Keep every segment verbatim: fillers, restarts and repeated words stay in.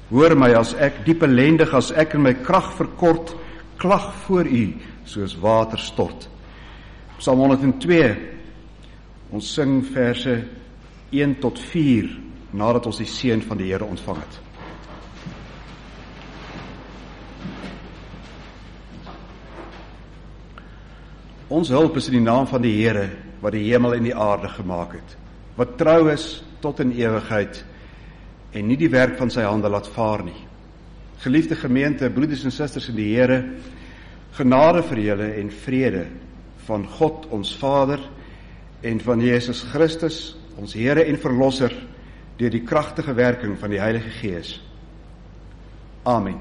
Hoor my as ek, diep ellendig as ek in my krag verkort, klag voor u, soos water stort. Psalm honderd twee, ons sing verse een tot vier, nadat ons die seën van die Here ontvang het. Ons hulp is in die naam van die Here, wat die hemel en die aarde gemaak het, wat trou is tot in ewigheid, en nie die werk van sy hande laat vaar nie. Geliefde gemeente, broeders en susters in die Here, genade vir julle en vrede van God ons Vader en van Jesus Christus, ons Here en Verlosser, deur die kragtige werking van die Heilige Gees. Amen.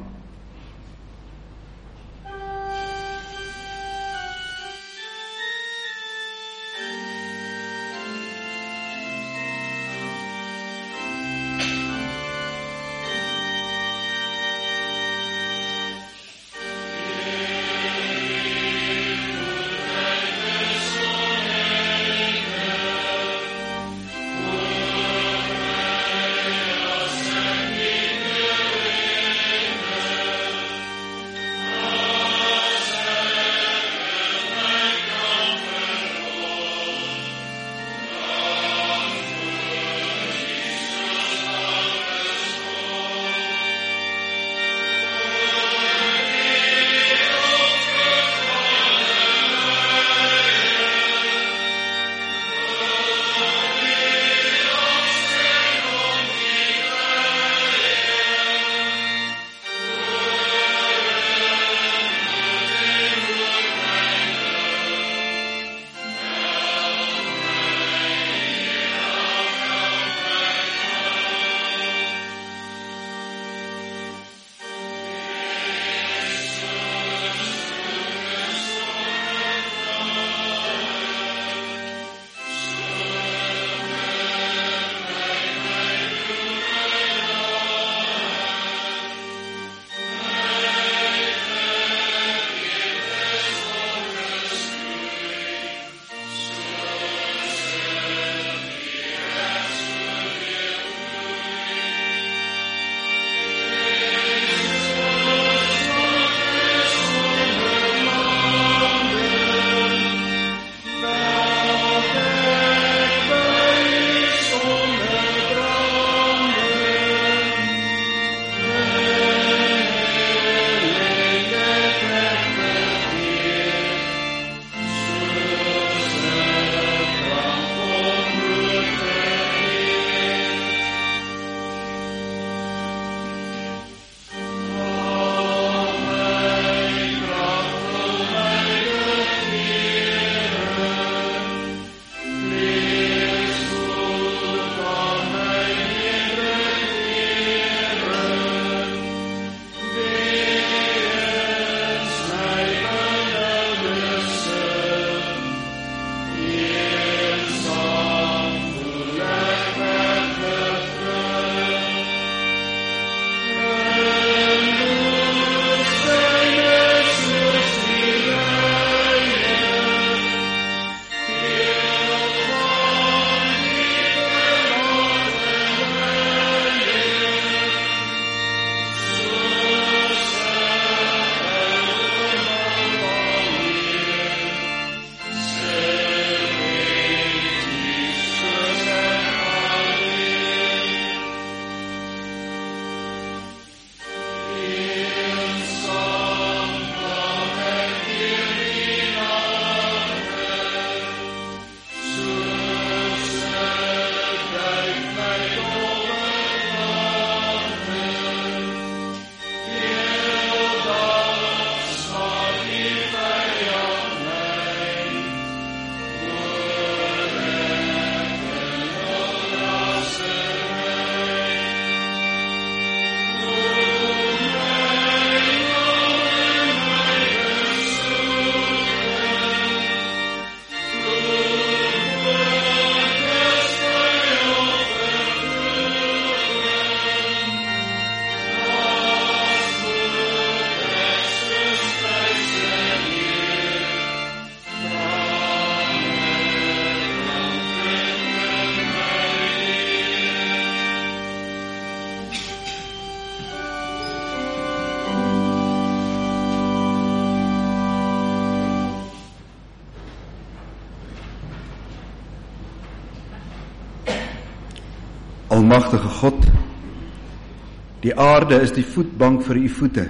almagtige God, die aarde is die voetbank vir u voete.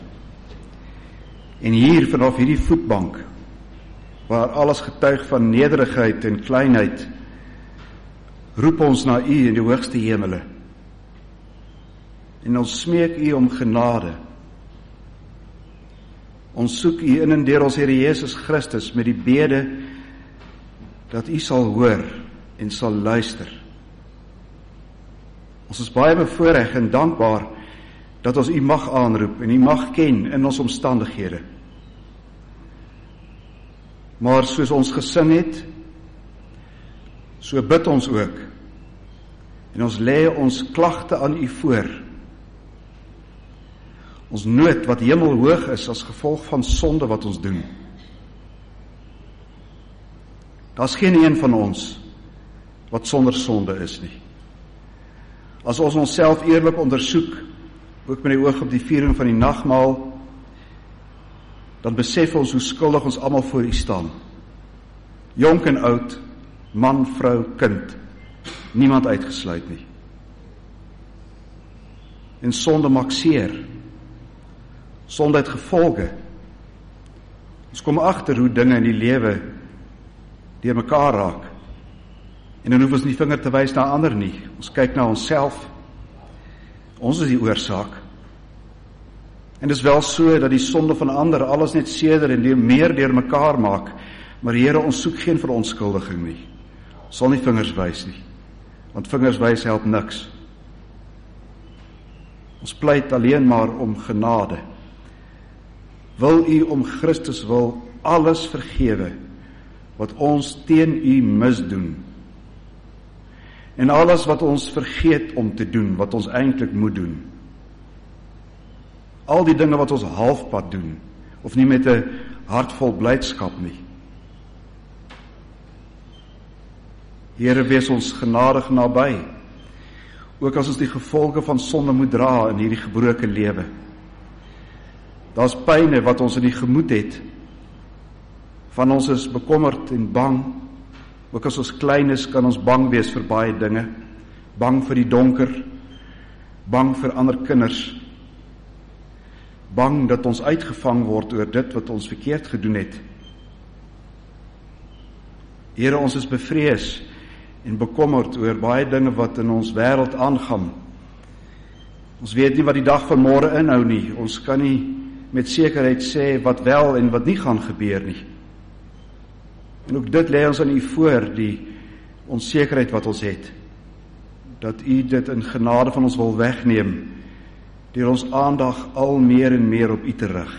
En hier vanaf hierdie voetbank, waar alles getuig van nederigheid en kleinheid, roep ons na u in die hoogste hemele. En ons smeek u om genade. Ons soek u in en deur ons Here Jesus Christus met die bede dat u sal hoor en sal luister. Ons is baie bevoorreg en dankbaar dat ons u mag aanroep en u mag ken in ons omstandighede. Maar soos ons gesing het, so bid ons ook. En ons lê ons klagte aan u voor. Ons nood wat hemelhoog is as gevolg van sonde wat ons doen. Daar's geen een van ons wat sonder sonde is nie. As ons onsself eerlik ondersoek, ook met die oog op die viering van die nagmaal, dan besef ons hoe skuldig ons almal voor u staan. Jonk en oud, man, vrou, kind, niemand uitgesluit nie. En sonde maak seer. Sonde het gevolge. Ons kom agter hoe dinge in die lewe deur mekaar raak. En dan hoef ons nie vinger te wys na ander nie. Ons kyk na onsself. Ons is die oorsaak. En dit is wel so dat die sonde van ander alles net seerder en meer deur mekaar maak. Maar Here, ons soek geen verontskuldiging nie. Ons sal nie vingers wys nie. Want vingers wys help niks. Ons pleit alleen maar om genade. Wil u om Christus wil alles vergewe wat ons teen u misdoen. En alles wat ons vergeet om te doen, wat ons eintlik moet doen. Al die dinge wat ons halfpad doen, of nie met 'n hart vol blydskap nie. Here, wees ons genadig naby, ook as ons die gevolge van sonde moet dra in hierdie gebroke lewe. Daar's pyne wat ons in die gemoed het, van ons is bekommerd en bang, ook as ons klein is, kan ons bang wees vir baie dinge, bang vir die donker, bang vir ander kinders, bang dat ons uitgevang word oor dit wat ons verkeerd gedoen het. Here, ons is bevrees en bekommerd oor baie dinge wat in ons wêreld aangaan. Ons weet nie wat die dag van môre inhou nie. Ons kan nie met sekerheid sê wat wel en wat nie gaan gebeur nie. En ook dit lê ons aan u voor, die onsekerheid wat ons het. Dat u dit in genade van ons wil wegneem, deur ons aandag al meer en meer op u te rig.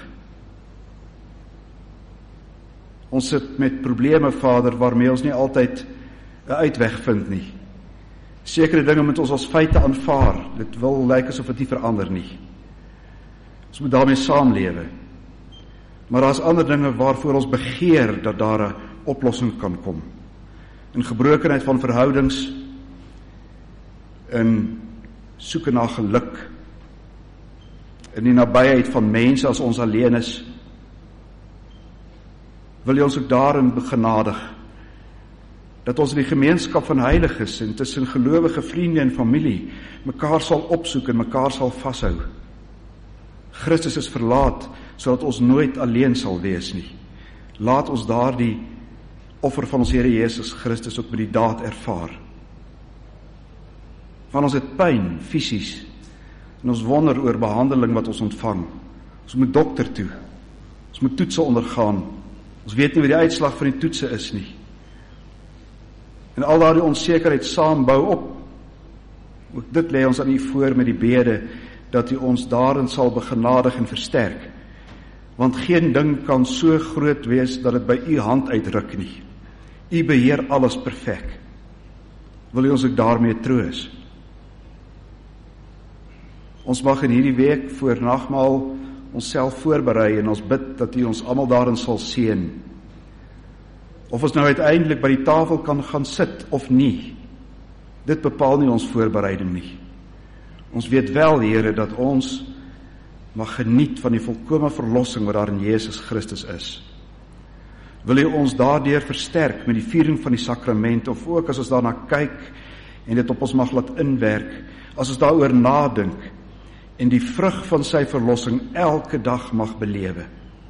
Ons sit met probleme, Vader, waarmee ons nie altyd 'n uitweg vind nie. Sekere dinge moet ons as feite aanvaar. Dit wil lyk asof dit nie verander nie. Ons moet daarmee saamlewe. Maar daar's ander dinge waarvoor ons begeer dat daar 'n oplossing kan kom. In gebrokenheid van verhoudings, in soeke na geluk, in die nabyheid van mense as ons alleen is. Wil jy ons ook daarin begenadig, dat ons in die gemeenskap van heiliges en tussen gelowige vriende en familie mekaar sal opsoek en mekaar sal vashou. Christus is verlaat, sodat ons nooit alleen sal wees nie. Laat ons daardie offer van ons Here Jesus Christus ook met die daad ervaar. Want ons het pyn, fisies, en ons wonder oor behandeling wat ons ontvang. Ons moet dokter toe, ons moet toetse ondergaan, ons weet nie wat die uitslag van die toetse is nie. En al daardie onsekerheid saam bou op. Ook dit lê ons aan u voor met die bede, dat u ons daarin sal begenadig en versterk. Want geen ding kan so groot wees, dat dit by u hand uitruk nie. U beheer alles perfek. Wil u ons ook daarmee troos? Ons mag in hierdie week voor nagmaal ons self voorberei, en ons bid dat u ons almal daarin sal seën. Of ons nou uiteindelik by die tafel kan gaan sit, of nie. Dit bepaal nie ons voorbereiding nie. Ons weet wel, Here, dat ons mag geniet van die volkome verlossing wat daar in Jesus Christus is. Wil u ons daardeur versterk met die viering van die sakrament, of ook as ons daarna kyk en dit op ons mag laat inwerk, as ons daaroor nadink, en die vrug van sy verlossing elke dag mag belewe.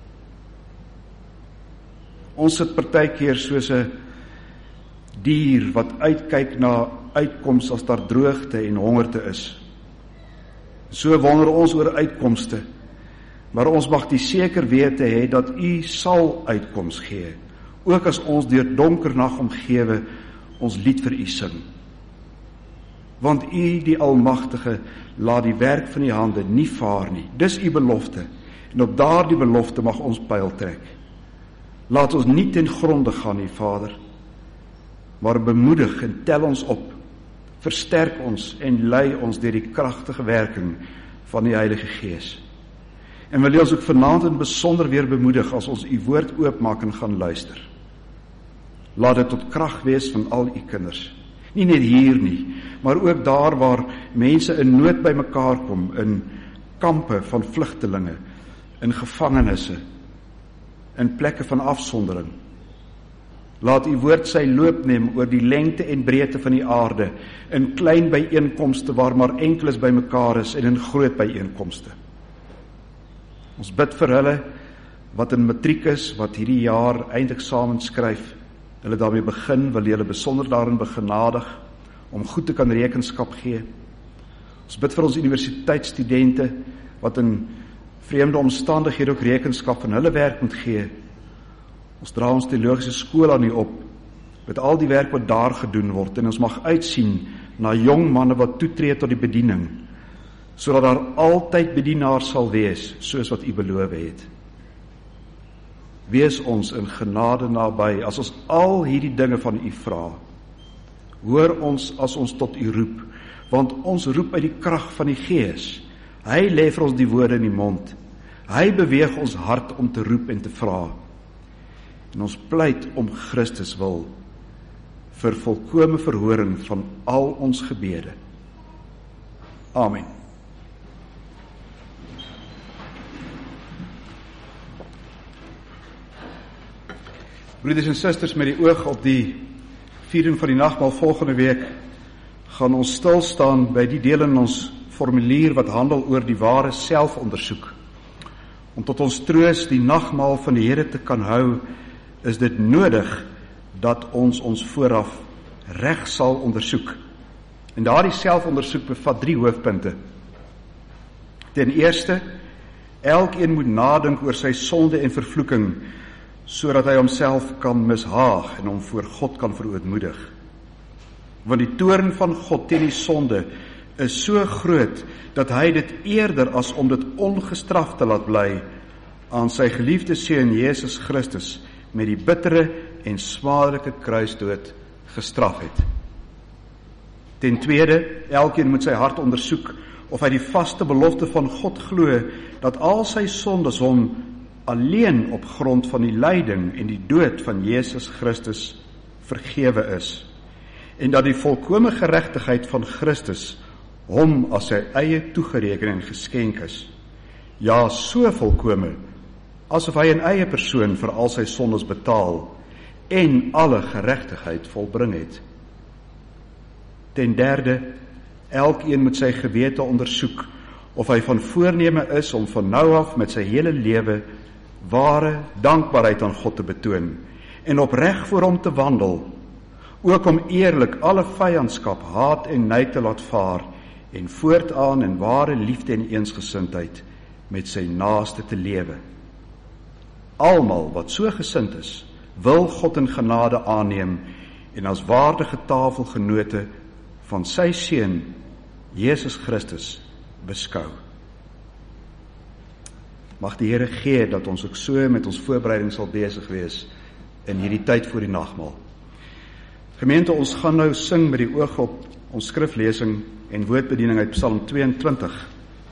Ons sit partykeer soos 'n dier wat uitkyk na uitkoms as daar droogte en hongerte is. So wonder ons oor uitkomste, maar ons mag die seker wete hê dat U sal uitkoms gee, ook as ons deur donker nag omgewe ons lied vir U sing. Want U, die Almagtige, laat die werk van die hande nie vaar nie. Dis U belofte, en op daardie belofte mag ons pyl trek. Laat ons nie ten gronde gaan nie, Vader, maar bemoedig en tel ons op, versterk ons en lei ons deur die kragtige werking van die Heilige Gees. En wil U ons ook vanaand in besonder weer bemoedig as ons U woord oopmaak en gaan luister. Laat dit tot krag wees van al U kinders. Nie net hier nie, maar ook daar waar mense in nood by mekaar kom, in kampe van vlugtelinge, in gevangenisse, in plekke van afsondering. Laat U woord sy loop neem oor die lengte en breedte van die aarde, in klein byeenkomste waar maar enkeles by mekaar is, en in groot byeenkomste. Ons bid vir hulle wat in matriek is, wat hierdie jaar eindeksamen skryf, hulle daarmee begin, wil hulle besonder daarin begenadig, om goed te kan rekenskap gee. Ons bid vir ons universiteitsstudente, wat in vreemde omstandighede ook rekenskap van hulle werk moet gee. Ons dra ons teologiese skool aan U op, met al die werk wat daar gedoen word, en ons mag uitsien na jong manne wat toetree tot die bediening, sodat daar altyd bedienaars sal wees, soos wat U beloof het. Wees ons in genade naby, as ons al hierdie dinge van U vra. Hoor ons as ons tot U roep, want ons roep uit die krag van die Gees. Hy lê vir ons die woorde in die mond. Hy beweeg ons hart om te roep en te vra. En ons pleit om Christus wil, vir volkome verhoring van al ons gebede. Amen. Broeders en susters, met die oog op die viering van die nagmaal volgende week, gaan ons stilstaan by die deel in ons formulier wat handel oor die ware selfondersoek. Om tot ons troos die nagmaal van die Here te kan hou, is dit nodig dat ons ons vooraf reg sal ondersoek. En daardie selfondersoek bevat drie hoofpunte. Ten eerste, elkeen moet nadink oor sy sonde en vervloeking, sodat hy homself kan mishaag en hom voor God kan verootmoedig. Want die toorn van God teen die sonde is so groot, dat hy dit eerder as om dit ongestraf te laat bly, aan sy geliefde Seun Jesus Christus met die bittere en smadelike kruisdood gestraf het. Ten tweede, elkeen moet sy hart ondersoek of hy die vaste belofte van God glo, dat al sy sondes hom alleen op grond van die lyding en die dood van Jesus Christus vergewe is, en dat die volkome geregtigheid van Christus hom as sy eie toegereken en geskenk is. Ja, so volkome, asof hy 'n eie persoon vir al sy sondes betaal en alle geregtigheid volbring het. Ten derde, elkeen moet sy gewete ondersoek of hy van voorneme is om van nou af met sy hele lewe ware dankbaarheid aan God te betoon en opreg voor hom te wandel, ook om eerlik alle vyandskap, haat en nyd te laat vaar en voortaan in ware liefde en eensgesindheid met sy naaste te lewe. Almal wat so gesind is, wil God in genade aanneem en as waardige tafelgenote van sy Seun, Jesus Christus, beskou. Mag die Here gee dat ons ook so met ons voorbereiding sal besig wees in hierdie tyd voor die nagmaal. Gemeente, ons gaan nou sing met die oog op ons skriflesing en woordbediening uit Psalm tweeëntwintig.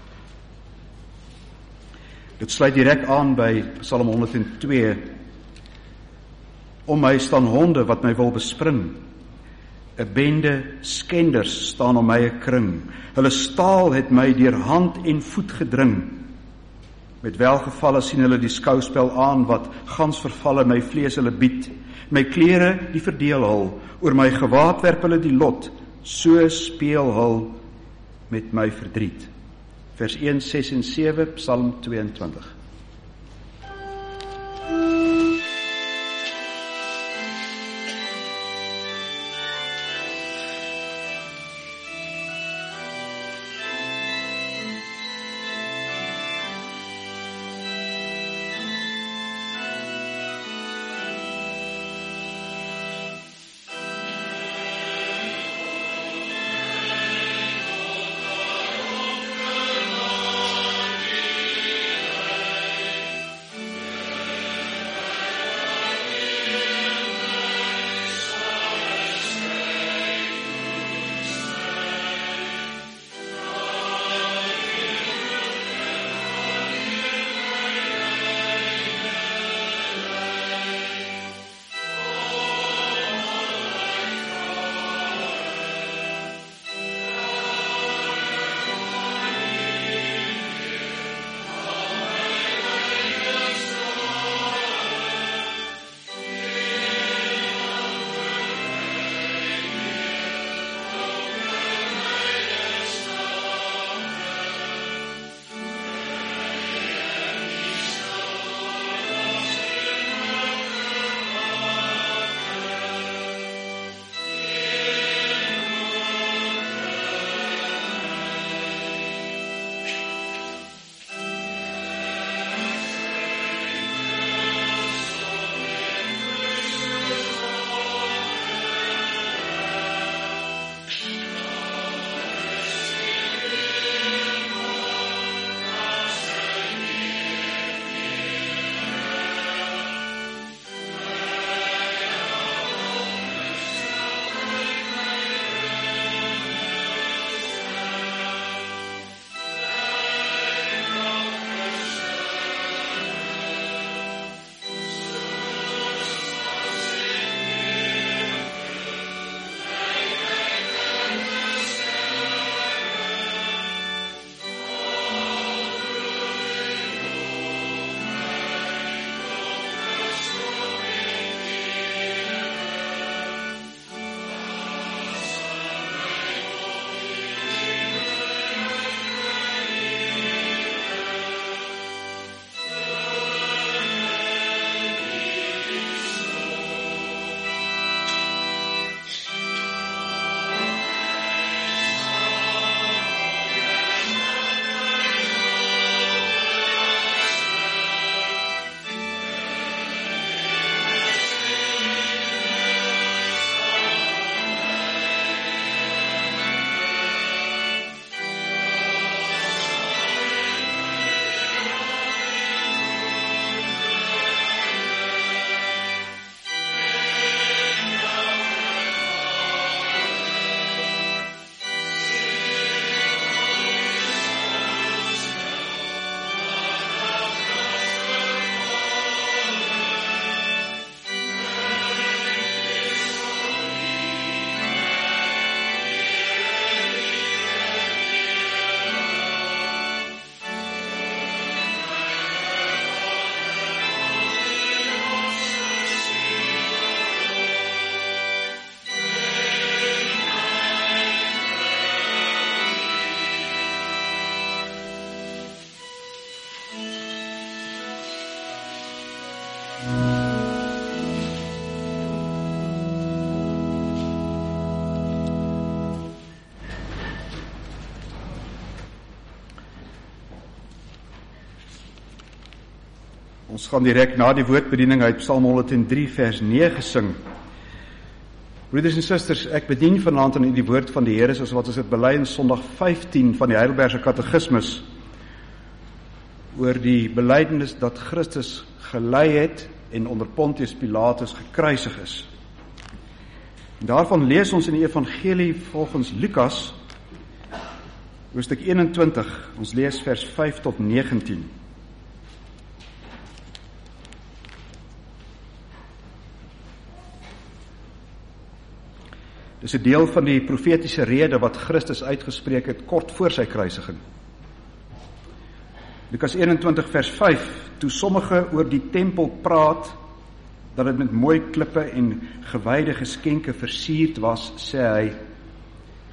Dit sluit direk aan by Psalm honderd en twee. Om my staan honde wat my wil bespring. 'n Bende skenders staan om my 'n kring. Hulle staal het my deur hand en voet gedring. Met welgevalle sien hulle die skouspel aan wat gans vervalle my vlees hulle bied. My klere die verdeel hul, oor my gewaad werp hulle die lot, so speel hul met my verdriet. Vers een, ses en sewe, Psalm tweeëntwintig. Ons gaan direk na die woordbediening uit Psalm honderd drie vers nege sing. Broeders en susters, ek bedien vanaand aan u die woord van die Here soos wat ons dit bely in Sondag vyftien van die Heidelbergse Katekismus oor die belydenis dat Christus gelei het en onder Pontius Pilatus gekruisig is. En daarvan lees ons in die Evangelie volgens Lukas, hoofstuk eenentwintig, ons lees vers vyf tot negentien. Dis 'n deel van die profetiese rede wat Christus uitgespreek het kort voor sy kruisiging. Lukas eenentwintig vers vyf, toe sommige oor die tempel praat, dat dit met mooi klippe en gewyde geskenke versierd was, sê hy,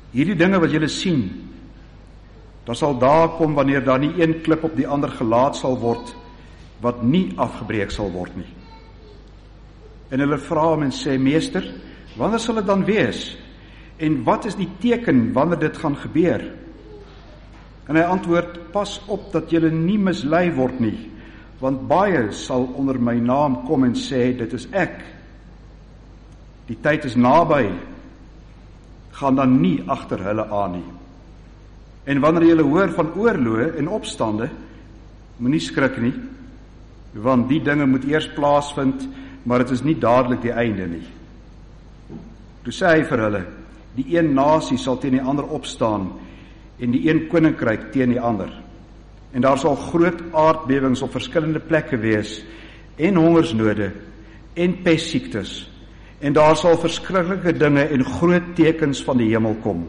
hierdie dinge wat julle sien, daar sal dae kom wanneer daar nie een klip op die ander gelaat sal word, wat nie afgebreek sal word nie. En hulle vra hom en sê, meester, wanneer sal dit dan wees? En wat is die teken wanneer dit gaan gebeur? En hy antwoord, pas op dat julle nie mislei word nie, want baie sal onder my naam kom en sê, dit is ek. Die tyd is naby, gaan dan nie agter hulle aan nie. En wanneer julle hoor van oorloë en opstande, moenie skrik nie, want die dinge moet eers plaasvind, maar dit is nie dadelik die einde nie. Toe sê hy vir hulle, die een nasie sal teen die ander opstaan, en die een koninkryk teen die ander. En daar sal groot aardbewings op verskillende plekke wees, en hongersnode, en pestsiektes, en daar sal verskriklike dinge en groot tekens van die hemel kom.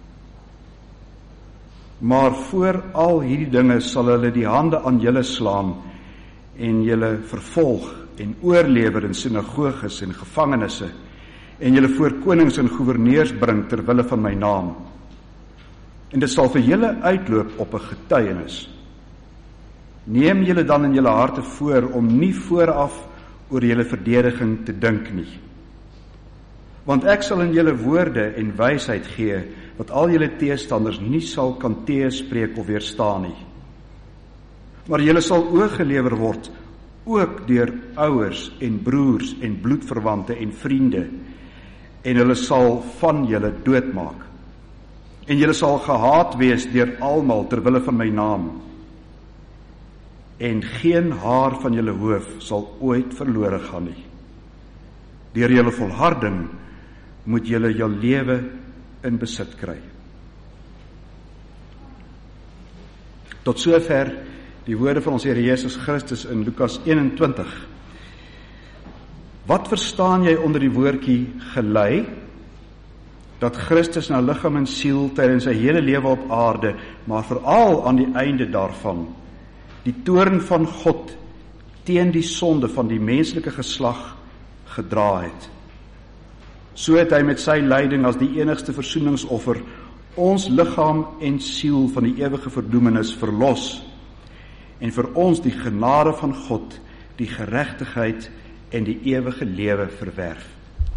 Maar voor al hierdie dinge sal hulle die hande aan julle slaan, en julle vervolg, en oorlewer in sinagoges en gevangenisse, en julle voor konings en gouverneurs bring ter wille van my naam. En dit sal vir julle uitloop op 'n getuienis. Neem julle dan in julle harte voor om nie vooraf oor julle verdediging te dink nie. Want ek sal in julle woorde en wysheid gee, wat al julle teestanders nie sal kan teespreek of weerstaan nie. Maar julle sal oorgelewer word, ook deur ouers en broers en bloedverwante en vriende, en hulle sal van julle doodmaak. En julle sal gehaat wees deur almal ter wille van my naam. En geen haar van julle hoof sal ooit verlore gaan nie. Deur julle volharding moet julle jou lewe in besit kry. Tot sover die woorde van ons Here Jesus Christus in Lukas eenentwintig. Wat verstaan jy onder die woordjie gelei? Dat Christus na liggaam en siel tydens sy hele lewe op aarde, maar veral aan die einde daarvan, die toorn van God teen die sonde van die menslike geslag gedra het. So het hy met sy lyding as die enigste versoeningsoffer ons liggaam en siel van die ewige verdoemenis verlos en vir ons die genade van God, die geregtigheid en die ewige lewe verwerf.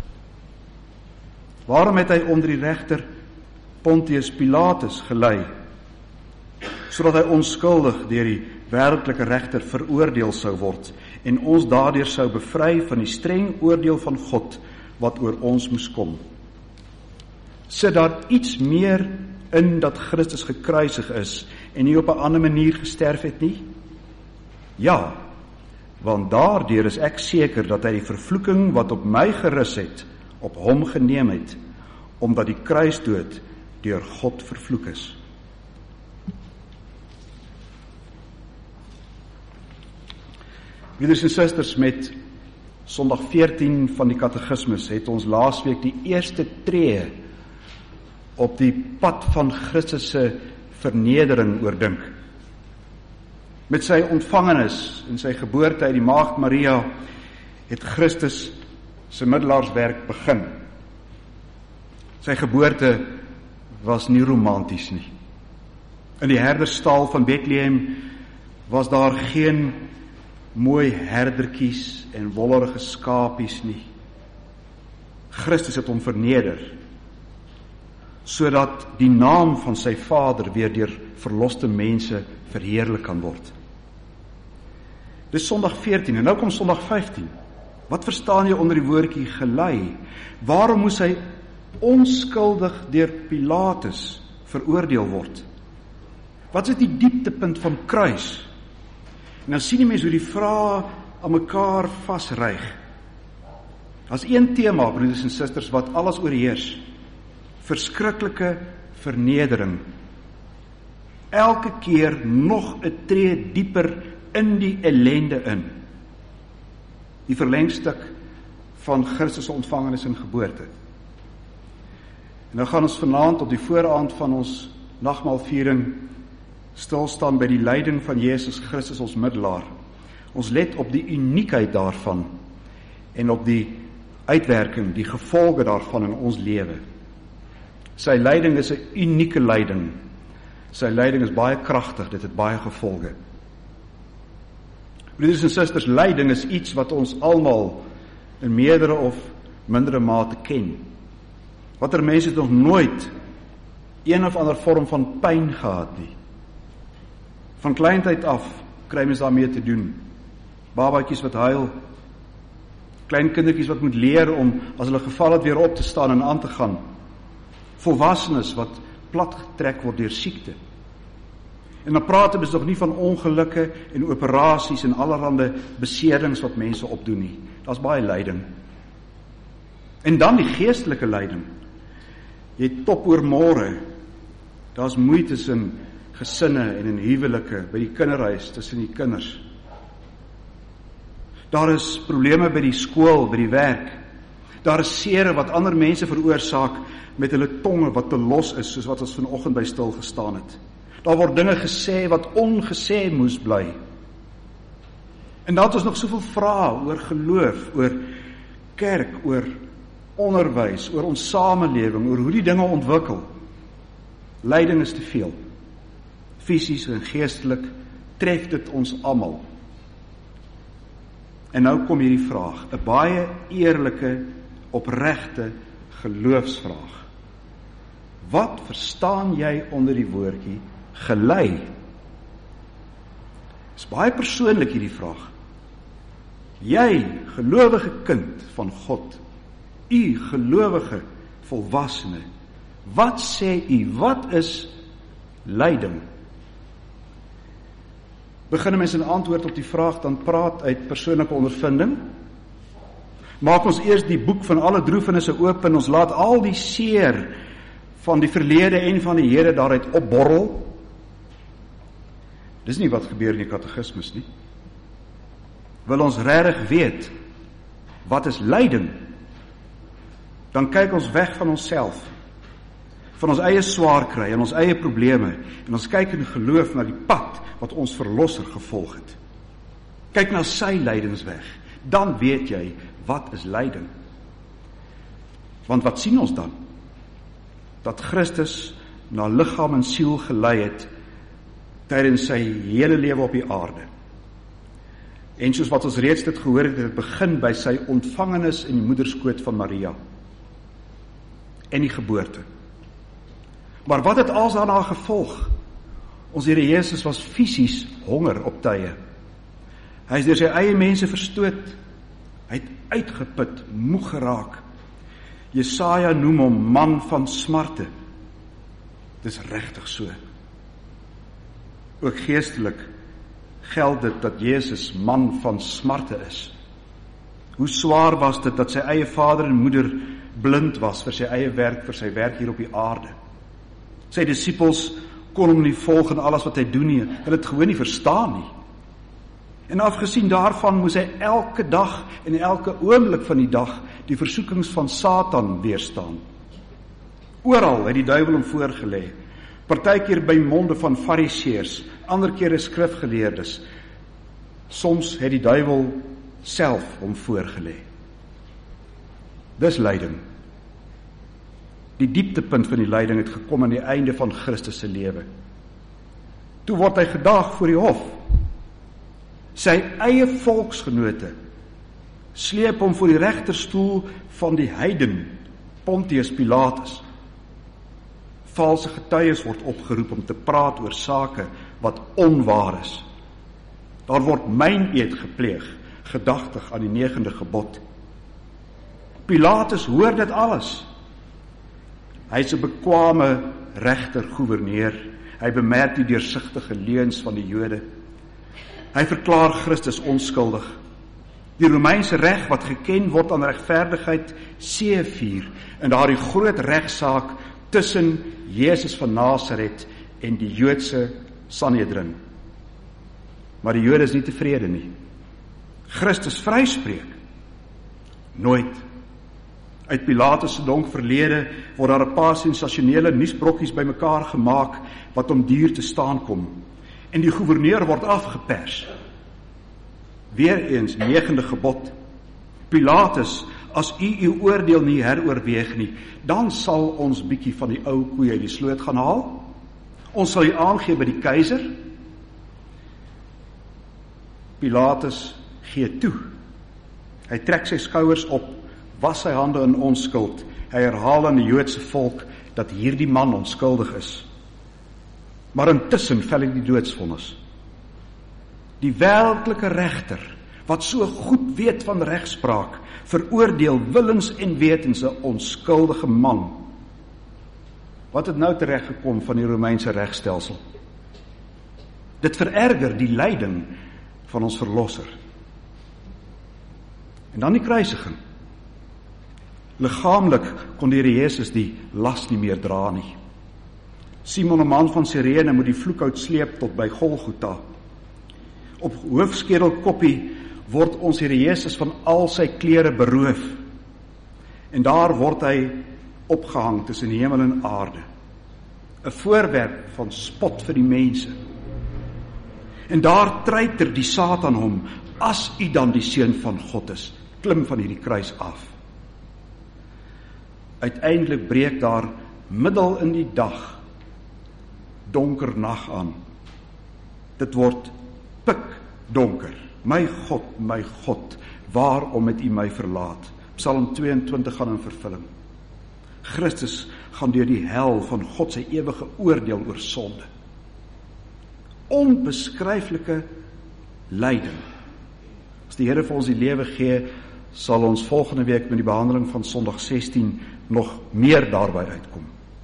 Waarom het hy onder die regter Pontius Pilatus gelei? Sodat hy onskuldig deur die werklike regter veroordeel sou word en ons daardeur sou bevry van die streng oordeel van God wat oor ons moes kom. Sit daar iets meer in dat Christus gekruisig is en nie op 'n ander manier gesterf het nie? Ja, want daardeur is ek seker dat hy die vervloeking wat op my gerus het, op hom geneem het, omdat die kruisdood deur God vervloek is. Broeders en susters, met Sondag veertien van die Katekismus het ons laasweek die eerste tree op die pad van Christus se vernedering oordink. Met sy ontvangenis en sy geboorte uit die Maagd Maria het Christus sy middelaarswerk begin. Sy geboorte was nie romanties nie. In die herderstal van Bethlehem was daar geen mooi herdertjies en wollerige skapies nie. Christus het hom verneder, sodat die naam van sy Vader weer deur verloste mense verheerlik kan word. Dis Sondag veertien, en nou kom Sondag vyftien. Wat verstaan jy onder die woordjie gelei? Waarom moes hy onskuldig deur Pilatus veroordeel word? Wat is die dieptepunt van kruis? En dan sien die mens hoe die vrae aan mekaar vasryg. As een tema, broeders en susters, wat alles oorheers, verskriklike vernedering. Elke keer nog 'n tree dieper in die ellende in. Die verlengstuk van Christus se ontvangenis en geboorte. En nou gaan ons vanaand op die vooraand van ons nagmaalviering stilstaan by die lyding van Jesus Christus ons middelaar. Ons let op die uniekheid daarvan en op die uitwerking, die gevolge daarvan in ons lewe. Sy lyding is 'n unieke lyding. Sy lyding is baie kragtig, dit het baie gevolge. Broeders en susters, lyding is iets wat ons almal in meerdere of mindere mate ken. Watter mense het nog nooit een of ander vorm van pyn gehad nie. Van kleintyd af kry mens daarmee te doen. Babatjies wat huil, klein kindertjies wat moet leer om, as hulle geval het, weer op te staan en aan te gaan. Volwassenes wat platgetrek word deur siekte. En dan praat ons nog nie van ongelukke en operasies en allerhande beserings wat mense opdoen nie. Daar's baie lyding. En dan die geestelike lyding. Jy top oor môre. Daar's moeite tussen gesinne en in huwelike, by die kinderhuis, tussen die kinders. Daar is probleme by die skool, by die werk. Daar is seere wat ander mense veroorsaak met hulle tonge wat te los is, soos wat ons vanoggend by stil gestaan het. Daar word dinge gesê wat ongesê moes bly. En dan het ons nog soveel vrae oor geloof, oor kerk, oor onderwys, oor ons samelewing, oor hoe die dinge ontwikkel. Lyding is te veel. Fisies en geestelik tref dit ons almal. En nou kom hierdie vraag, 'n baie eerlike, opregte geloofsvraag. Wat verstaan jy onder die woordjie gelei? Dis baie persoonlik hierdie vraag. Jy, gelowige kind van God, u gelowige volwassene, wat sê u, wat is lyding? Begin mens in antwoord op die vraag, dan praat uit persoonlike ondervinding. Maak ons eers die boek van alle droefenisse oop en ons laat al die seer van die verlede en van die Here daaruit opborrel. Dis nie wat gebeur in die katekismus nie. Wil ons regtig weet wat is lyding? Dan kyk ons weg van onsself, van ons eie swaar kry en ons eie probleme, en ons kyk in geloof na die pad wat ons verlosser gevolg het. Kyk na sy lydingsweg, dan weet jy wat is lyding. Want wat sien ons dan? Dat Christus na liggaam en siel gelei het tydens sy hele lewe op die aarde. En soos wat ons reeds dit gehoor het, het het begin by sy ontvangenis in die moederskoot van Maria en die geboorte. Maar wat het als daarna gevolg? Ons Here Jesus was fisies honger op tye. Hy is deur sy eie mense verstoot. Hy het uitgeput, moeg geraak. Jesaja noem hom man van smarte. Dis regtig so. Ook geestelik geld dit dat Jesus man van smarte is. Hoe swaar was dit dat sy eie vader en moeder blind was vir sy eie werk, vir sy werk hier op die aarde. Sy disippels kon hom nie volg in alles wat hy doen nie. Hulle het gewoon nie verstaan nie. En afgesien daarvan moes hy elke dag en elke oomblik van die dag die versoekings van Satan weerstaan. Oral het die duiwel hom voorgelê. Partykeer by monde van fariseërs, ander kere skrifgeleerdes. Soms het die duiwel self hom voorgelê. Dis lyding. Die dieptepunt van die lyding het gekom aan die einde van Christus se lewe. Toe word hy gedaag voor die hof. Sy eie volksgenote sleep hom voor die regterstoel van die heiden, Pontius Pilatus. Valse getuies word opgeroep om te praat oor sake wat onwaar is. Daar word myneed gepleeg, gedagtig aan die negende gebod. Pilatus hoor dit alles. Hy is 'n bekwame regter-gouverneur. Hy bemerk die deursigtige leuns van die Jode. Hy verklaar Christus onskuldig. Die Romeinse reg wat geken word aan regverdigheid seëvier in daardie groot regsaak tussen Jesus van Nasaret en die Joodse Sanhedrin. Maar die Jode is nie tevrede nie. Christus vryspreek? Nooit. Uit Pilatus se donk verlede word daar 'n paar sensasionele nuusbrokkies bymekaar gemaak wat om duur te staan kom. En die gouverneur word afgepers. Weereens negende gebod. Pilatus as u u oordeel nie heroorweeg nie, dan sal ons bietjie van die ou koeie uit die sloot gaan haal. Ons sal u aangee by die keiser. Pilatus gee toe. Hy trek sy skouers op, was sy hande in onskuld. Hy herhaal aan die Joodse volk dat hierdie man onskuldig is. Maar intussen vel hy die doodsvonnis. Die werklike regter, wat so goed weet van regspraak, veroordeel willens en wetens 'n onskuldige man. Wat het nou tereggekom van die Romeinse regstelsel? Dit vererger die lyding van ons verlosser. En dan die kruisiging. Liggaamlik kon die Here Jesus die las nie meer dra nie. Simon, 'n man van Sirene, moet die vloekhout sleep tot by Golgotha. Op hoofskedelkoppie word ons Here Jesus van al sy klere beroof. En daar word hy opgehang tussen hemel en aarde. 'n Voorwerp van spot vir die mense. En daar treiter die Satan hom, as u dan die seun van God is, klim van hierdie kruis af. Uiteindelik breek daar middel in die dag donker nag aan. Dit word pik donker. My God, my God, waarom het u my verlaat? Psalm tweeëntwintig gaan in vervulling. Christus gaan deur die hel van God sy ewige oordeel oor sonde. Onbeskryflike lyding. As die Here vir ons die lewe gee, sal ons volgende week met die behandeling van Sondag sestien nog meer daarby uitkom.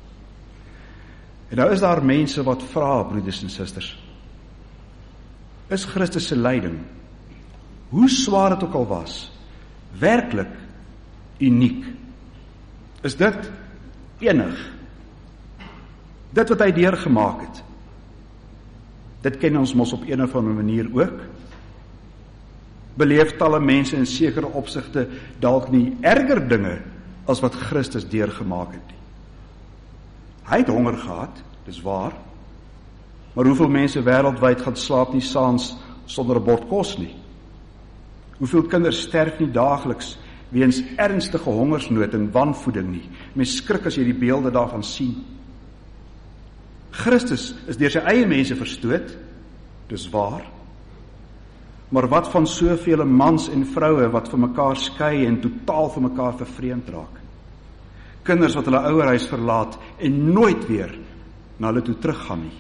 En nou is daar mense wat vra, broeders en susters, is Christus se lyding, hoe swaar dit ook al was, werklik uniek? Is dit enig? Dit wat hy deurgemaak het, dit ken ons mos op een of ander manier ook. Beleef talle mense in sekere opsigte dalk nie erger dinge as wat Christus deurgemaak het nie. Hy het honger gehad, dis waar. Maar hoeveel mense wêreldwyd gaan slaap nie saans sonder 'n bord kos nie? Hoeveel kinders sterf nie daagliks weens ernstige hongersnood en wanvoeding nie? Mens skrik as jy die beelde daarvan sien. Christus is deur sy eie mense verstoot, dis waar. Maar wat van soveel mans en vroue wat van mekaar skei en totaal van mekaar vervreemd raak? Kinders wat hulle ouerhuis verlaat en nooit weer na hulle toe teruggaan nie.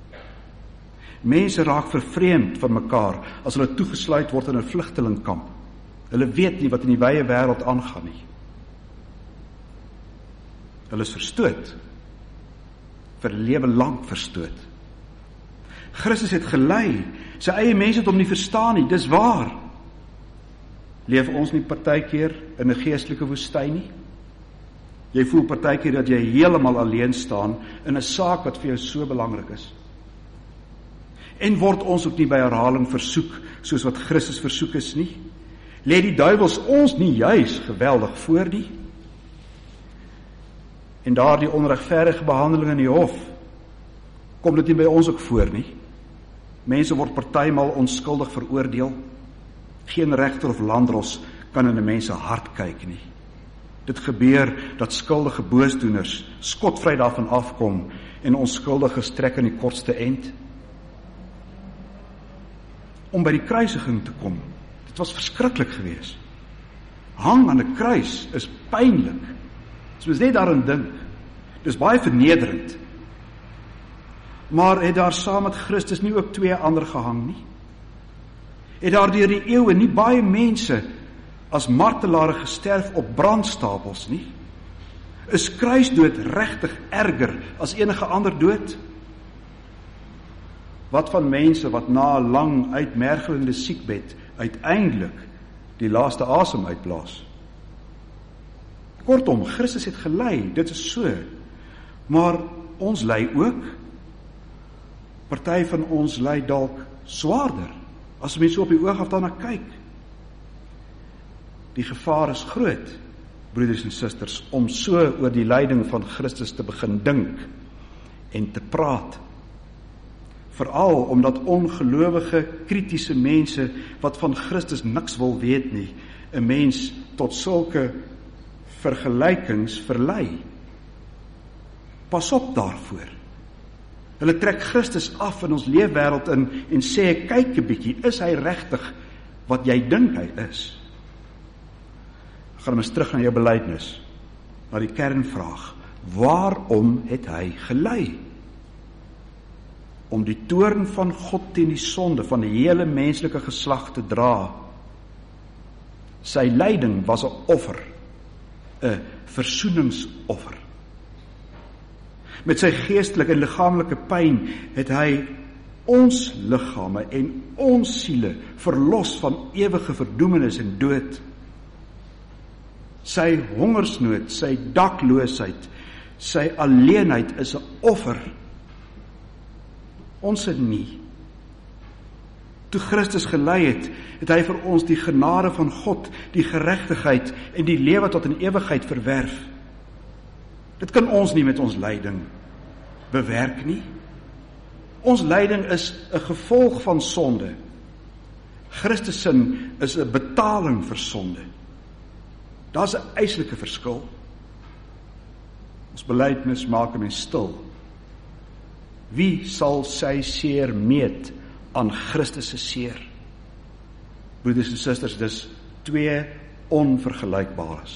Mense raak vervreemd van mekaar as hulle toegesluit word in 'n vlugtelingkamp. Hulle weet nie wat in die wye wêreld aangaan nie. Hulle is verstoot. Vir lewe lank verstoot. Christus het gelei. Sy eie mense het hom nie verstaan nie, dis waar. Leef ons nie partykeer in 'n geestelike woestyn nie? Jy voel partykeer dat jy heeltemal alleen staan in 'n saak wat vir jou so belangrik is. En word ons ook nie by herhaling versoek soos wat Christus versoek is nie? Lê die duiwels ons nie juis geweldig voor nie? En daardie onregverdige behandeling in die hof, kom dit nie by ons ook voor nie? Mense word partymal onskuldig veroordeel. Geen regter of landdros kan in 'n mens se hart kyk nie. Dit gebeur dat skuldige boosdoeners skotvry daarvan afkom en onskuldiges trek in die kortste end. Om by die kruisiging te kom, dit was verskriklik geweest. Hang aan 'n kruis is pynlik. As mens net daaraan dink, dis baie vernederend. Maar het daar saam met Christus nie ook twee ander gehang nie? Het daar deur die eeue nie baie mense as martelare gesterf op brandstapels nie? Is kruisdood regtig erger as enige ander dood? Wat van mense wat na 'n lang uitmergelende siekbed uiteindelik die laaste asem uitblaas? Kortom, Christus het gelei, dit is so. Maar ons ly ook. Party van ons ly dalk swaarder, as mense so op die oog af daarna kyk. Die gevaar is groot, broeders en susters, om so oor die lyding van Christus te begin dink en te praat. Veral omdat ongelowige, kritiese mense wat van Christus niks wil weet nie, 'n mens tot sulke vergelykings verlei. Pas op daarvoor. Hulle trek Christus af in ons leefwêreld in en sê, kyk 'n bietjie, is hy regtig wat jy dink hy is? Gaan ons terug na jou belydenis, na die kernvraag. Waarom het hy gelei? Om die toorn van God teen die sonde van die hele menslike geslag te dra. Sy lyding was 'n offer, 'n versoeningsoffer. Met sy geestelike en liggaamlike pyn het hy ons liggame en ons siele verlos van ewige verdoemenis en dood. Sy hongersnood, sy dakloosheid, sy alleenheid is 'n offer. Ons het nie. Toe Christus gelei het, het hy vir ons die genade van God, die geregtigheid en die lewe tot in ewigheid verwerf. Dit kan ons nie met ons lyding bewerk nie. Ons lyding is 'n gevolg van sonde. Christus sin is 'n betaling vir sonde. Daar's 'n eislike verskil. Ons belydenis maak 'n mens stil. Wie sal sy seer meet aan Christus se seer? Broeders en susters, dis twee onvergelykbares.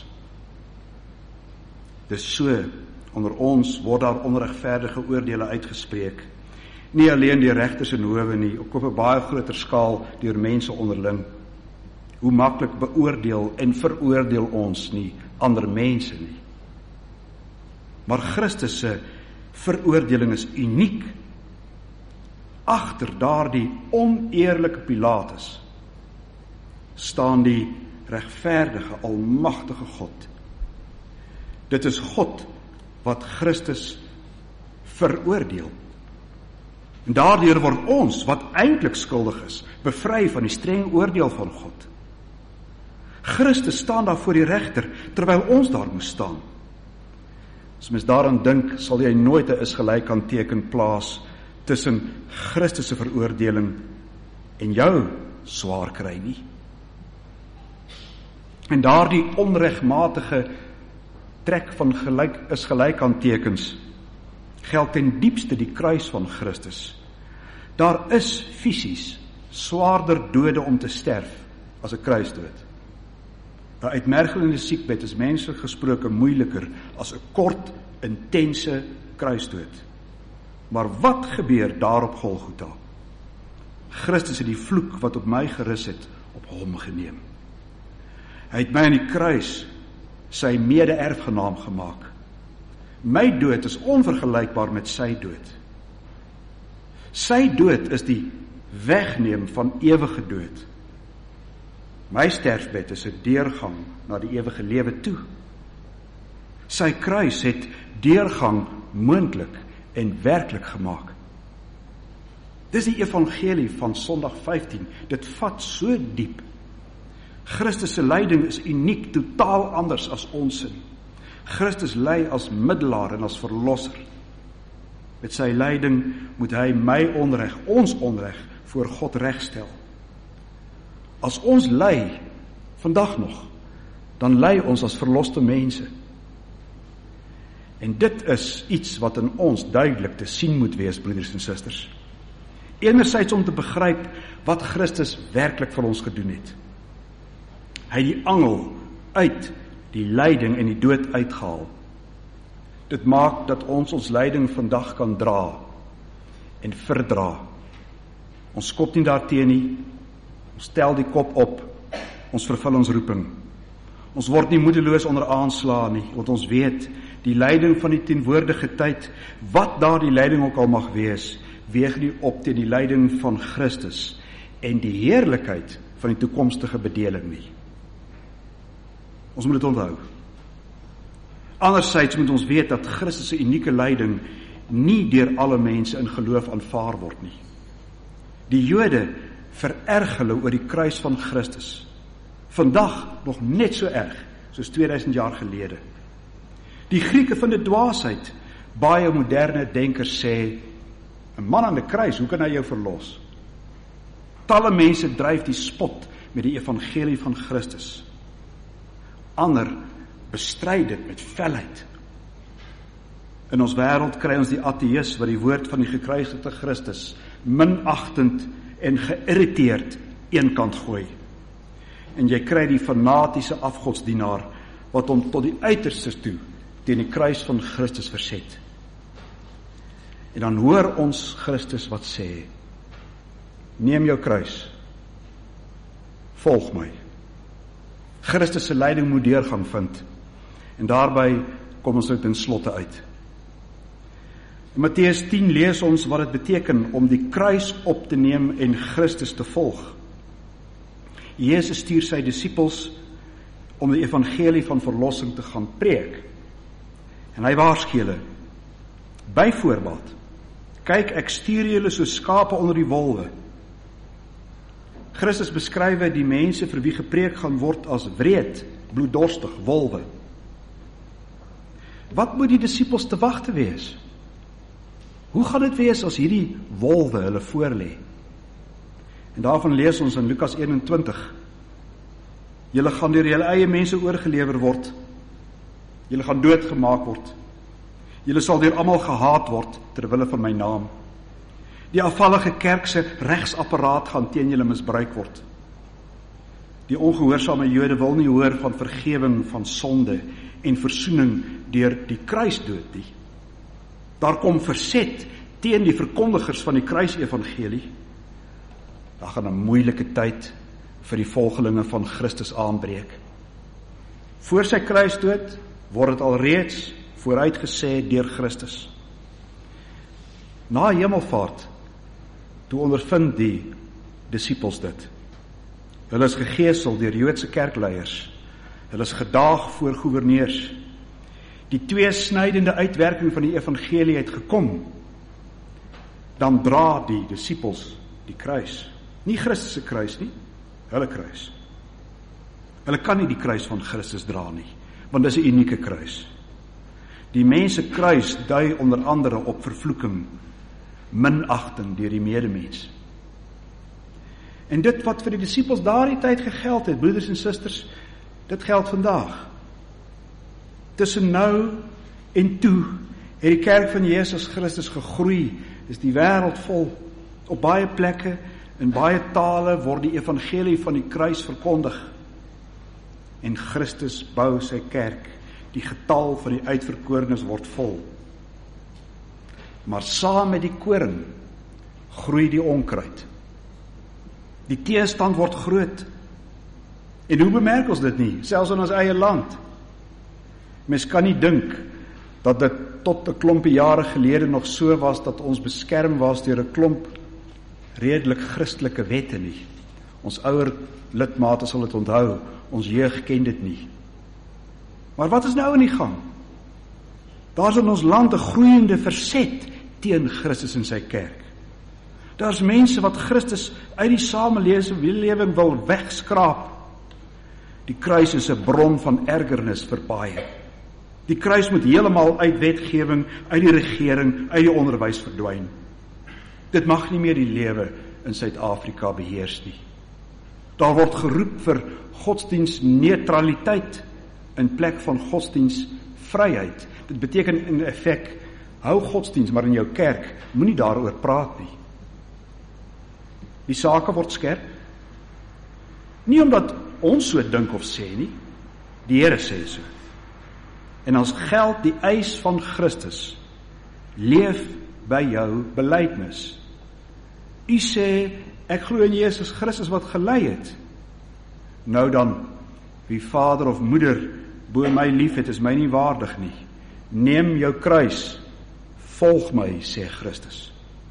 Dis so, onder ons word daar onregverdige oordeele uitgespreek. Nie alleen deur regters en howe nie, ook op 'n baie groter skaal deur mense onderling. Hoe maklik beoordeel en veroordeel ons nie ander mense nie. Maar Christus se veroordeling is uniek. Agter daardie oneerlike Pilatus staan die regverdige, almagtige God. Dit is God wat Christus veroordeel. En daardeur word ons, wat eintlik skuldig is, bevry van die streng oordeel van God. Christus staan daar voor die regter, terwyl ons daar moes staan. As mens daaraan dink, sal jy nooit 'n is-gelykanteken plaas tussen Christus se veroordeling en jou swaar kry nie. En daardie onregmatige trek van gelyk is gelykanttekens geld ten diepste die kruis van Christus. Daar is fisies swaarder dode om te sterf as 'n kruisdood. 'n Uitmergelende siekbed is menslik gesproke moeiliker as 'n kort, intense kruisdood. Maar wat gebeur daar op Golgotha? Christus het die vloek wat op my gerus het, op hom geneem. Hy het my aan die kruis sy mede-erfgenaam gemaak. My dood is onvergelykbaar met sy dood. Sy dood is die wegneem van ewige dood. My sterfbed is 'n deurgang na die ewige lewe toe. Sy kruis het deurgang moontlik en werklik gemaak. Dis die evangelie van Sondag vyftien. Dit vat so diep. Christus se lyding is uniek, totaal anders as ons sin. Christus ly as middelaar en as verlosser. Met sy lyding moet hy my onreg, ons onreg, voor God regstel. As ons ly, vandag nog, dan ly ons as verloste mense. En dit is iets wat in ons duidelik te sien moet wees, broeders en susters. Enerzijds om te begryp wat Christus werklik vir ons gedoen het. Hy het die angel uit die lyding en die dood uitgehaal. Dit maak dat ons ons lyding vandag kan dra en verdra. Ons skop nie daarteen nie, ons stel die kop op, ons vervul ons roeping. Ons word nie moedeloos onder aanslae nie, want ons weet, die lyding van die teenwoordige tyd, wat daar die lyding ook al mag wees, weeg nie op teen die lyding van Christus en die heerlikheid van die toekomstige bedeling nie. Ons moet dit onthou. Anderzijds moet ons weet dat Christus se unieke lyding nie deur alle mense in geloof aanvaar word nie. Die Jode vererg hulle oor die kruis van Christus. Vandag nog net so erg soos tweeduisend jaar gelede. Die Grieke vind dit dwaasheid. Baie moderne denkers sê, 'n man aan die kruis, hoe kan hy jou verlos? Talle mense dryf die spot met die evangelie van Christus. Ander bestry dit met felheid. In ons wêreld kry ons die ateïs wat die woord van die gekruisigde Christus minagtend en geïrriteerd eenkant gooi. En jy kry die fanatiese afgodsdienaar wat hom tot die uiterste toe teen die kruis van Christus verset. En dan hoor ons Christus wat sê, neem jou kruis, volg my. Christus se lyding moet deurgang vind, en daarby kom ons uit in slotte uit. In Matteus tien lees ons wat dit beteken om die kruis op te neem en Christus te volg. Jesus stuur sy disippels om die evangelie van verlossing te gaan preek. En hy waarsku hulle, byvoorbeeld, kyk, ek stuur julle so skape onder die wolwe. Christus beskryf die mense vir wie gepreek gaan word as wreed, bloeddorstig, wolwe. Wat moet die disippels te wag te wees? Hoe gaan dit wees as hierdie wolwe hulle voorlê? En daarvan lees ons in Lukas eenentwintig. Julle gaan deur julle eie mense oorgelewer word. Julle gaan doodgemaak word. Julle sal deur almal gehaat word ter wille van my naam. Die afvallige kerk se regsapparaat gaan teen julle misbruik word. Die ongehoorsame Jode wil nie hoor van vergewing van sonde en versoening deur die kruisdood nie. Daar kom verset teen die verkondigers van die kruisevangelie. Daar gaan 'n moeilike tyd vir die volgelinge van Christus aanbreek. Voor sy kruisdood word dit alreeds vooruitgesê deur Christus. Na hemelvaart, toe ondervind die disippels dit. Hulle is gegeesel deur Joodse kerkleiers. Hulle is gedaag voor goewerneurs. Die twee snydende uitwerking van die evangelie het gekom. Dan dra die disippels die kruis. Nie Christus se kruis nie, hulle kruis. Hulle kan nie die kruis van Christus dra nie, want dit is 'n unieke kruis. Die mense kruis dui onder andere op vervloeking, minagting deur die medemens. En dit wat vir die disippels daardie tyd gegeld het, broeders en susters, dit geld vandag. Tussen nou en toe het die kerk van Jesus Christus gegroei, is die wêreld vol. Op baie plekke, in baie tale word die evangelie van die kruis verkondig. En Christus bou sy kerk. Die getal van die uitverkorenes word vol. Maar saam met die koring groei die onkruid. Die teestand word groot. En hoe bemerk ons dit nie? Selfs in ons eie land. Mens kan nie dink dat dit tot 'n klompie jare gelede nog so was dat ons beskerm was deur 'n klomp redelik Christelike wette nie. Ons ouer lidmate sal dit onthou, ons jeug ken dit nie. Maar wat is nou in die gang? Daar's in ons land 'n groeiende verset teen Christus en sy kerk. Daar's mense wat Christus uit die samelewing wil wegskraap. Die kruis is 'n bron van ergernis vir baie. Die kruis moet heeltemal uit wetgewing, uit die regering, uit die onderwys verdwyn. Dit mag nie meer die lewe in Suid-Afrika beheers nie. Daar word geroep vir godsdienstneutraliteit in plek van godsdienstvryheid. Dit beteken in effek, hou godsdienst maar in jou kerk, moenie daaroor praat nie. Die sake word skerp. Nie omdat ons so dink of sê nie, die Here sê so. En as geld die eis van Christus, leef by jou belydenis. U sê, ek glo in Jesus Christus wat gelei het. Nou dan, wie vader of moeder bo my lief het, is my nie waardig nie. Neem jou kruis, volg my, sê Christus.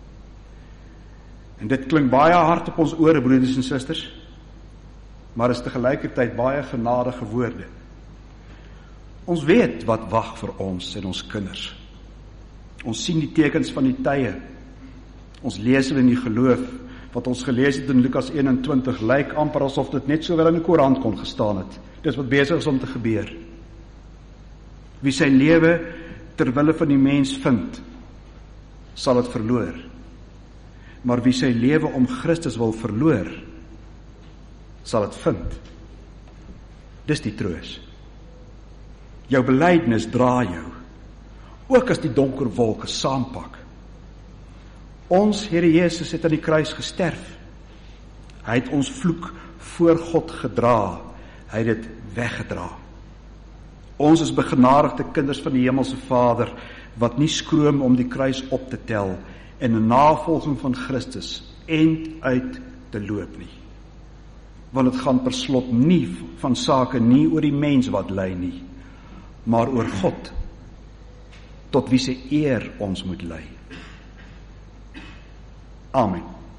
En dit klink baie hard op ons ore, broeders en susters, maar is tegelijkertijd baie genadige woorde. Ons weet wat wag vir ons en ons kinders. Ons sien die tekens van die tye. Ons lees hulle in die geloof. Wat ons gelees het in Lukas eenentwintig, lyk amper asof dit net so wel in die Koran kon gestaan het. Dis wat besig is om te gebeur. Wie sy lewe ter wille van die mens vind, sal het verloor. Maar wie sy lewe om Christus wil verloor, sal het vind. Dis die troos. Jou belydenis dra jou, ook as die donker wolke saampak. Ons Here Jesus het aan die kruis gesterf. Hy het ons vloek voor God gedra. Hy het dit weggedra. Ons is begenadigde kinders van die Hemelse Vader, wat nie skroom om die kruis op te tel en 'n navolging van Christus end uit te loop nie. Want dit gaan per slot nie van sake nie oor die mens wat ly nie, maar oor God, tot wie se eer ons moet ly. Amen.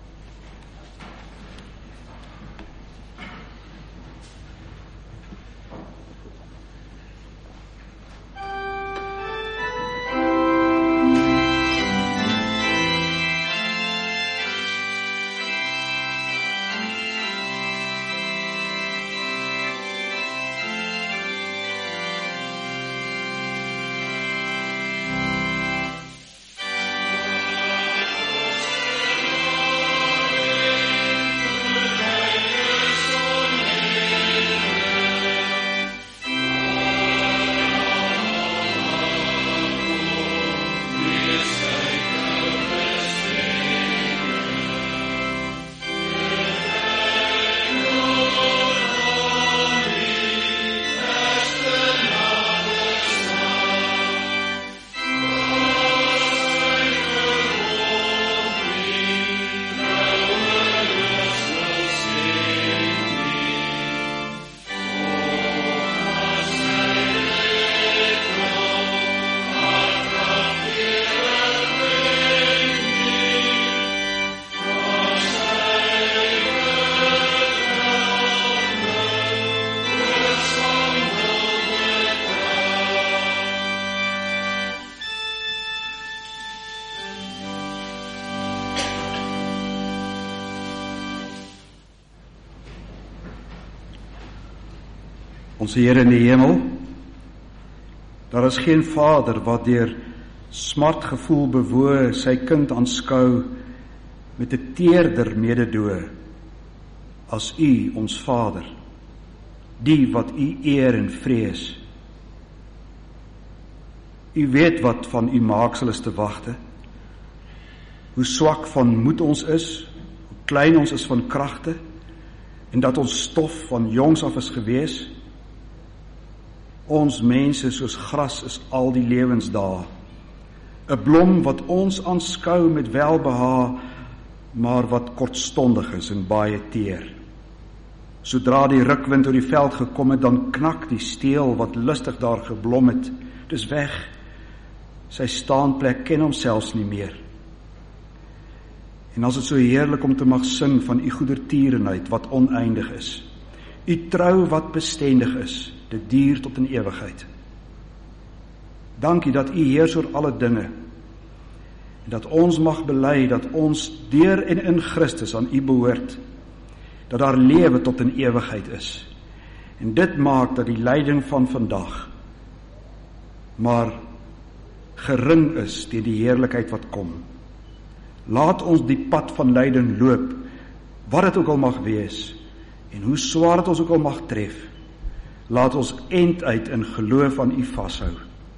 Ons Here in die hemel, daar is geen vader wat deur smartgevoel bewoe sy kind aanskou met 'n teerder mededoe as U, ons Vader, die wat U eer en vrees. U weet wat van U maaksel is te wagte, hoe swak van moed ons is, hoe klein ons is van kragte, en dat ons stof van jongs af is gewees. Ons mense soos gras is al die lewensdae, 'n blom wat ons aanskou met welbehae, maar wat kortstondig is en baie teer. Sodra die rukwind oor die veld gekom het, dan knak die steel wat lustig daar geblom het. Dis weg. Sy staanplek ken hom selfs nie meer. En as dit so heerlik om te mag sing van U goedertierenheid wat oneindig is, U trou wat bestendig is, dit duur tot in ewigheid. Dankie dat U heers oor alle dinge, en dat ons mag bely dat ons deur en in Christus aan U behoort, dat daar lewe tot in ewigheid is. En dit maak dat die lyding van vandag maar gering is teen die heerlikheid wat kom. Laat ons die pad van lyding loop, wat dit ook al mag wees, en hoe swaar dit ons ook al mag tref. Laat ons end uit in geloof aan U vashou.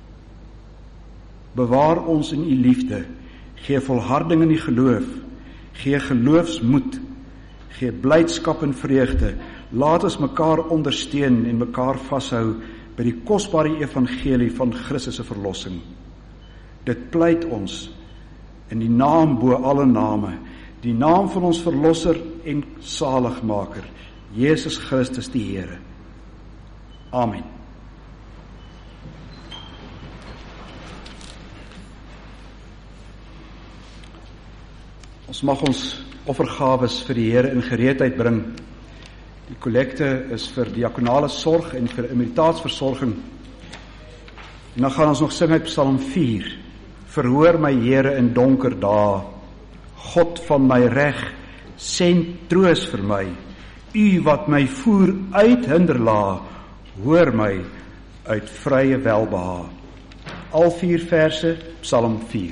Bewaar ons in U liefde, gee volharding in die geloof, gee geloofsmoed, gee blydskap en vreugde. Laat ons mekaar ondersteun en mekaar vashou by die kosbare evangelie van Christus se verlossing. Dit pleit ons in die naam bo alle name, die naam van ons verlosser en saligmaker, Jesus Christus die Here. Amen. Ons mag ons offergawes vir die Here in gereedheid bring. Die kollekte is vir diakonale sorg en vir immuniteitsversorging. En dan gaan ons nog sing uit Psalm vier. Verhoor my Here in donker dae, God van my reg, send troos vir my. U wat my voer uit hinderlaag, hoor my uit vrye welbehae. Al vier verse, Psalm vier.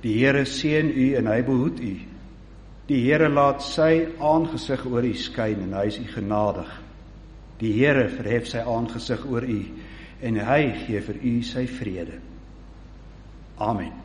Die Here seën u en hy behoed u. Die Here laat sy aangesig oor u skyn en hy is u genadig. Die Here verhef sy aangesig oor u en hy gee vir u sy vrede. Amen.